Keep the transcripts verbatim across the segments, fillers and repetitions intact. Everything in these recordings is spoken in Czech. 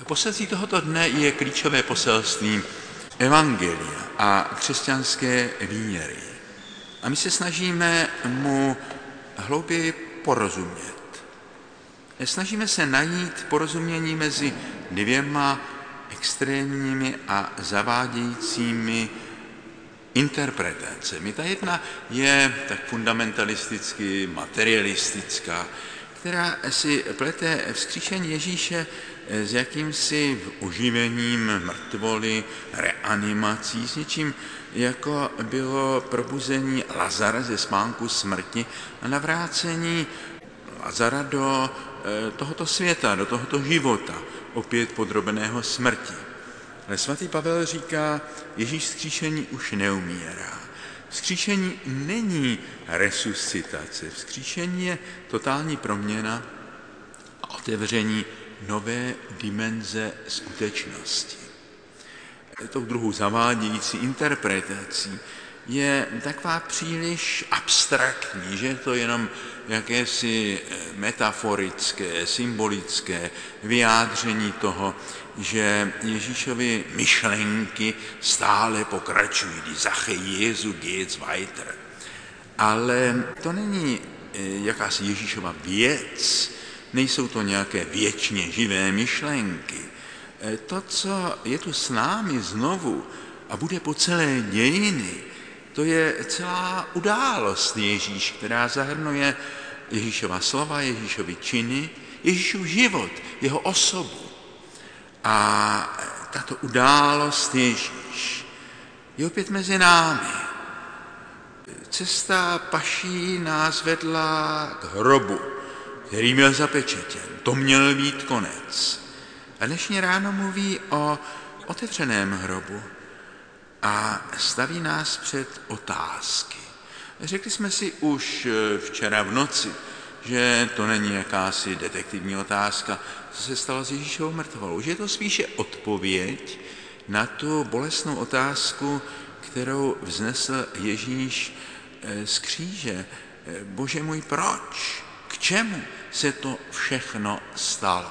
Poselství tohoto dne je klíčové poselství evangelia a křesťanské víry. A my se snažíme mu hlouběji porozumět. Snažíme se najít porozumění mezi dvěma extrémními a zavádějícími interpretacemi. Ta jedna je tak fundamentalisticky materialistická, která si plete vzkříšení Ježíše s jakýmsi oživením mrtvoly, reanimací, s něčím, jako bylo probuzení Lazara ze spánku smrti a navrácení Lazara do tohoto světa, do tohoto života, opět podrobeného smrti. Ale svatý Pavel říká, Ježíš vzkříšení už neumírá. Vzkříšení není resuscitace. Vzkříšení je totální proměna a otevření nové dimenze skutečnosti. Tou druhou zavádějící interpretací je taková příliš abstraktní, že je to jenom jakési metaforické, symbolické vyjádření toho, že Ježíšovy myšlenky stále pokračují. Die Sache Jesu geht's weiter. Ale to není jakási Ježíšova věc, nejsou to nějaké věčně živé myšlenky. To, co je tu s námi znovu a bude po celé dějiny, to je celá událost Ježíš, která zahrnuje Ježíšova slova, Ježíšovi činy, Ježíšův život, jeho osobu. A tato událost Ježíš je opět mezi námi. Cesta paší nás vedla k hrobu, který měl zapečetěn. To měl být konec. A dnešní ráno mluví o otevřeném hrobu a staví nás před otázky. Řekli jsme si už včera v noci, že to není jakási detektivní otázka, co se stalo s Ježíšovou mrtvolou, že je to spíše odpověď na tu bolestnou otázku, kterou vznesl Ježíš z kříže. Bože můj, proč? K čemu se to všechno stalo?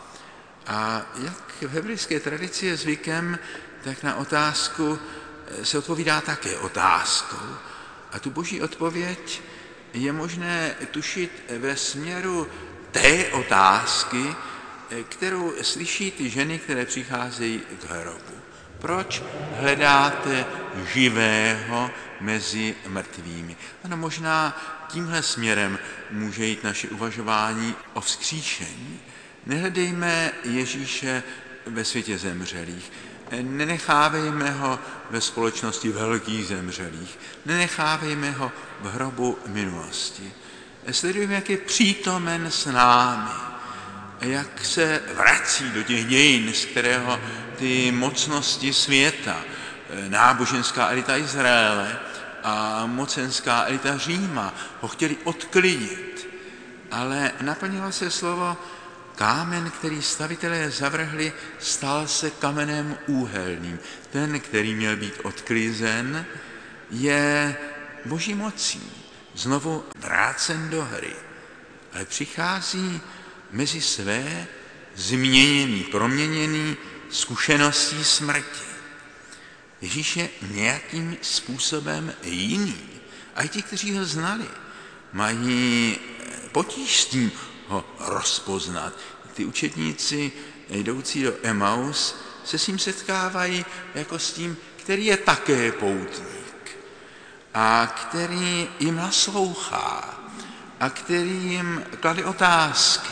A jak v hebrejské tradici je zvykem, tak na otázku se odpovídá také otázkou. A tu boží odpověď je možné tušit ve směru té otázky, kterou slyší ty ženy, které přicházejí k hrobu. Proč hledáte živého mezi mrtvými? Ano, možná tímhle směrem může jít naše uvažování o vzkříšení. Nehledejme Ježíše ve světě zemřelých. Nenechávejme ho ve společnosti velkých zemřelých. Nenechávejme ho v hrobu minulosti. Sledujeme, jak je přítomen s námi. Jak se vrací do těch dějin, z kterého ty mocnosti světa, náboženská elita Izraele a mocenská elita Říma ho chtěli odklidit. Ale naplnilo se slovo, kámen, který stavitelé zavrhli, stal se kamenem úhelným. Ten, který měl být odklizen, je boží mocí znovu vrácen do hry. Ale přichází mezi své změněný, proměněný zkušeností smrti. Ježíš je nějakým způsobem jiný. A i ti, kteří ho znali, mají potíž s tím ho rozpoznat. Ty učedníci jdoucí do Emaus se s ním setkávají jako s tím, který je také poutník a který jim naslouchá a který jim klade otázky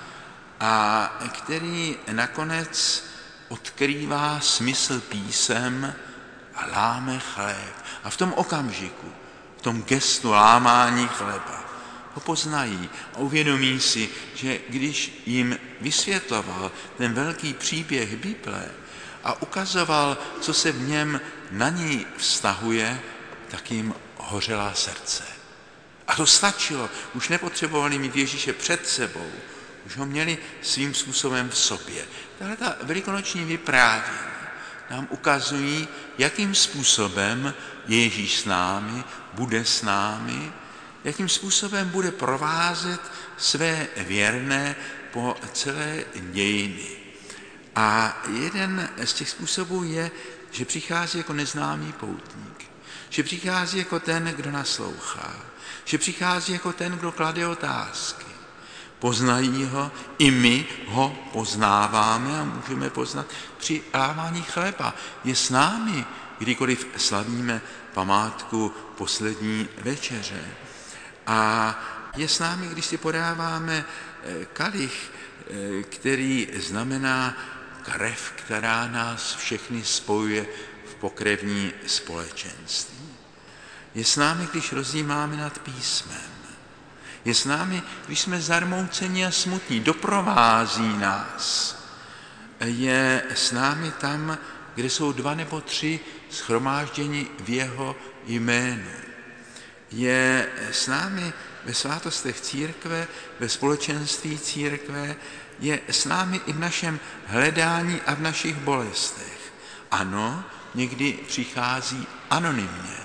a který nakonec odkrývá smysl písem a láme chléb. A v tom okamžiku, v tom gestu lámání chleba, ho poznají a uvědomí si, že když jim vysvětloval ten velký příběh Bible a ukazoval, co se v něm na něj vztahuje, tak jim hořela srdce. A to stačilo. Už nepotřebovali mít Ježíše před sebou. Už ho měli svým způsobem v sobě. Tahle ta velikonoční vyprávění nám ukazují, jakým způsobem Ježíš s námi, bude s námi, jakým způsobem bude provázet své věrné po celé dějiny. A jeden z těch způsobů je, že přichází jako neznámý poutník, že přichází jako ten, kdo naslouchá, že přichází jako ten, kdo klade otázky. Poznají ho, i my ho poznáváme a můžeme poznat při lávání chleba. Je s námi, kdykoliv slavíme památku poslední večeře. A je s námi, když si podáváme kalich, který znamená krev, která nás všechny spojuje v pokrevní společenství. Je s námi, když rozjímáme nad písmem. Je s námi, když jsme zarmouceni a smutní, doprovází nás. Je s námi tam, kde jsou dva nebo tři shromážděni v jeho jménu. Je s námi ve svátostech církve, ve společenství církve, je s námi i v našem hledání a v našich bolestech. Ano, někdy přichází anonymně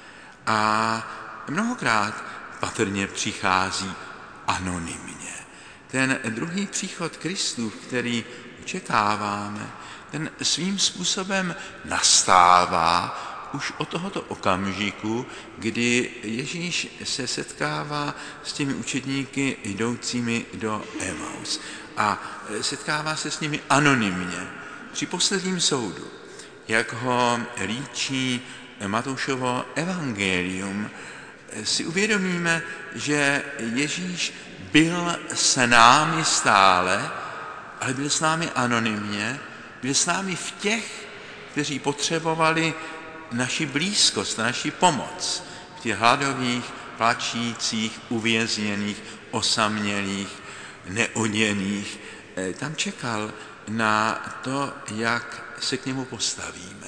a mnohokrát patrně přichází anonymně. Ten druhý příchod Kristův, který očekáváme, ten svým způsobem nastává už od tohoto okamžiku, kdy Ježíš se setkává s těmi učedníky jdoucími do Emaus. A setkává se s nimi anonymně při posledním soudu, jak ho líčí Matoušovo evangelium. Si uvědomíme, že Ježíš byl s námi stále, ale byl s námi anonymně, byl s námi v těch, kteří potřebovali naši blízkost, naši pomoc, v těch hladových, plačících, uvězněných, osamělých, neoděných. Tam čekal na to, jak se k němu postavíme.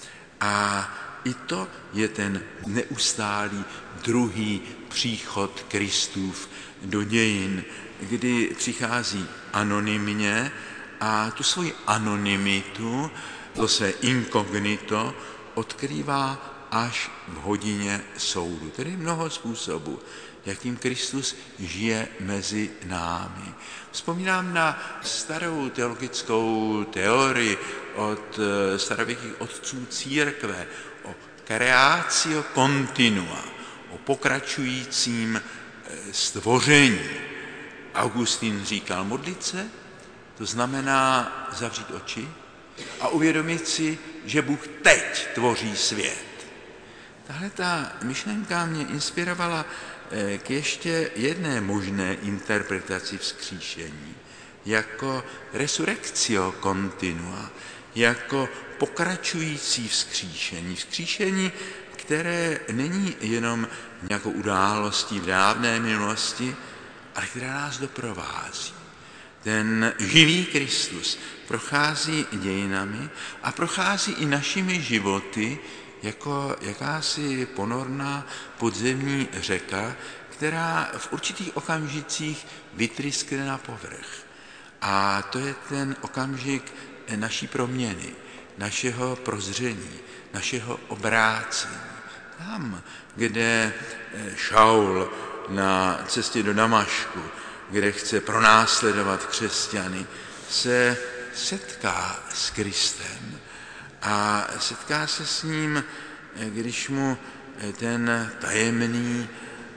A i to je ten neustálý druhý příchod Kristův do dějin, kdy přichází anonymně a tu svoji anonymitu, to své inkognito, odkrývá až v hodině soudu. Tedy mnoho způsobů, jakým Kristus žije mezi námi. Vzpomínám na starou teologickou teorii od starověkých otců církve o creatio continua, o pokračujícím stvoření. Augustín říkal, modlit se, to znamená zavřít oči a uvědomit si, že Bůh teď tvoří svět. Tahle ta myšlenka mě inspirovala k ještě jedné možné interpretaci vzkříšení, jako resurrectio continua, jako pokračující vzkříšení. Vzkříšení, které není jenom nějakou událostí v dávné minulosti, ale která nás doprovází. Ten živý Kristus prochází dějinami a prochází i našimi životy jako jakási ponorná podzemní řeka, která v určitých okamžicích vytryskne na povrch. A to je ten okamžik naší proměny, našeho prozření, našeho obrácení. Tam, kde Šaul na cestě do Damašku, kde chce pronásledovat křesťany, se setká s Kristem a setká se s ním, když mu ten tajemný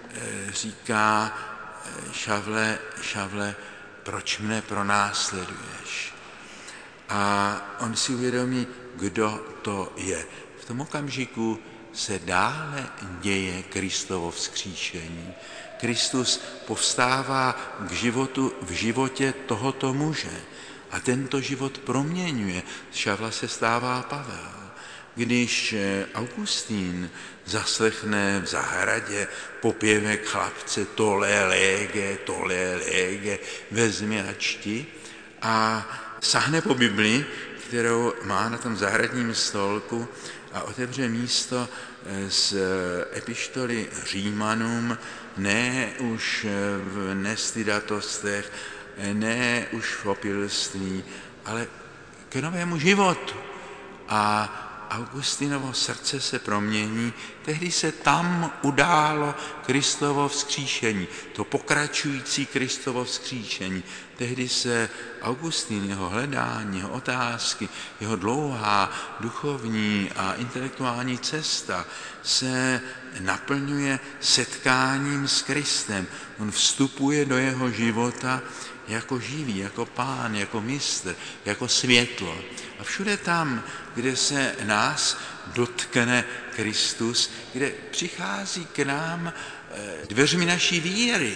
říká, Šavle, Šavle, proč mne pronásleduješ? A on si uvědomí, kdo to je. V tom okamžiku se dále děje Kristovo vzkříšení. Kristus povstává k životu v životě tohoto muže a tento život proměňuje. Z Šavla se stává Pavel. Když Augustín zaslechne v zahradě popěvek chlapce tole lege, tole lege, vezmi a čti a sáhne po Bibli, kterou má na tom zahradním stolku a otevře místo z epištoly Římanům, ne už v nestydatostech, ne už v opilství, ale k novému životu. A Augustinovo srdce se promění, tehdy se tam událo Kristovo vzkříšení, to pokračující Kristovo vzkříšení. Tehdy se Augustin, jeho hledání, jeho otázky, jeho dlouhá duchovní a intelektuální cesta se naplňuje setkáním s Kristem. On vstupuje do jeho života jako živý, jako pán, jako mistr, jako světlo. A všude tam, kde se nás dotkne Kristus, kde přichází k nám dveřmi naší víry,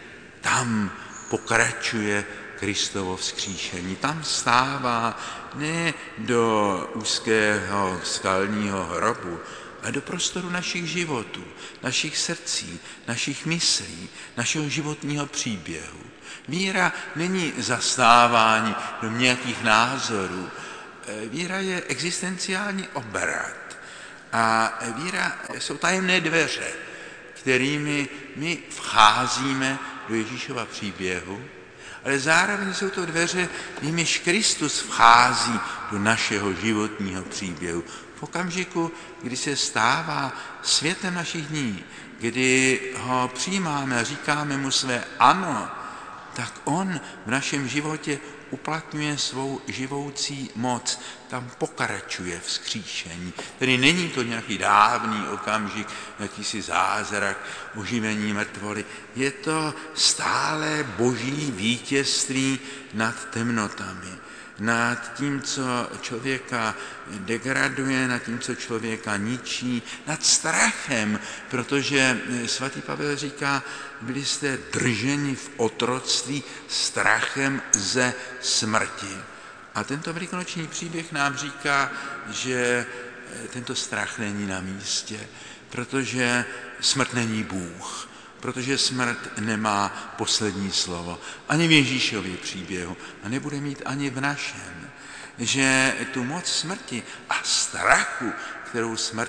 tam pokračuje Kristovo vzkříšení. Tam stává ne do úzkého skalního hrobu, ale do prostoru našich životů, našich srdcí, našich myslí, našeho životního příběhu. Víra není zastávání do nějakých názorů. Víra je existenciální obrat. A víra jsou tajemné dveře, kterými my vcházíme do Ježíšova příběhu, ale zároveň jsou to dveře, jimiž Kristus vchází do našeho životního příběhu. V okamžiku, kdy se stává světem našich dní, kdy ho přijímáme a říkáme mu své ano, tak on v našem životě uplatňuje svou živoucí moc. Tam pokračuje vzkříšení. Tedy není to nějaký dávný okamžik, jakýsi zázrak, oživení mrtvoly. Je to stále boží vítězství nad temnotami, nad tím, co člověka degraduje, nad tím, co člověka ničí, nad strachem, protože svatý Pavel říká, byli jste drženi v otroctví strachem ze smrti. A tento velikonoční příběh nám říká, že tento strach není na místě, protože smrt není Bůh, protože smrt nemá poslední slovo. Ani v Ježíšově příběhu a nebude mít ani v našem. Že tu moc smrti a strachu, kterou smrt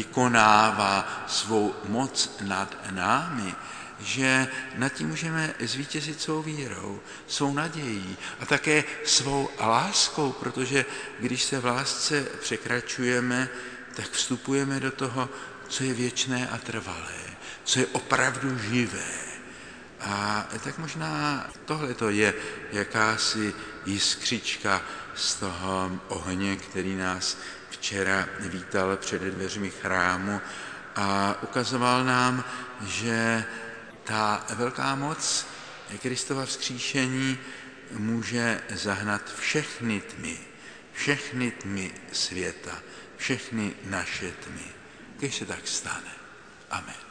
vykonává svou moc nad námi, že nad tím můžeme zvítězit svou vírou, svou nadějí a také svou láskou, protože když se v lásce překračujeme, tak vstupujeme do toho, co je věčné a trvalé, co je opravdu živé. A tak možná tohle to je jakási jiskřička z toho ohně, který nás včera vítal před dveřmi chrámu a ukazoval nám, že ta velká moc Kristova vzkříšení může zahnat všechny tmy, všechny tmy světa, všechny naše tmy. Když se tak stane. Amen.